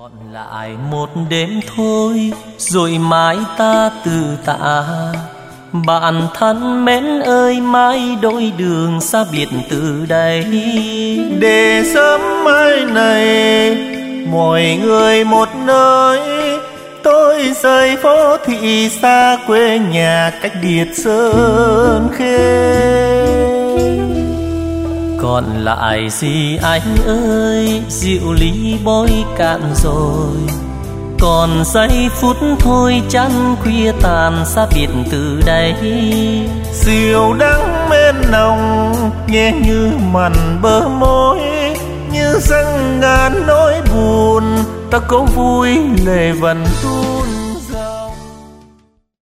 Còn lại một đêm thôi rồi mai ta từ tạ. Bạn thân mến ơi, mai đôi đường xa biệt từ đây. Để sớm mai này mọi người một nơi, tôi rời phố thị xa quê nhà cách biệt Sơn Khê. Còn lại gì anh ơi, rượu ly bôi cạn rồi. Còn giây phút thôi chăn khuya tàn xa biệt từ đây. Rượu đắng men nồng nhẹ như mặn bờ môi, như dâng ngàn nỗi buồn ta có vui lệ vẫn tuôn.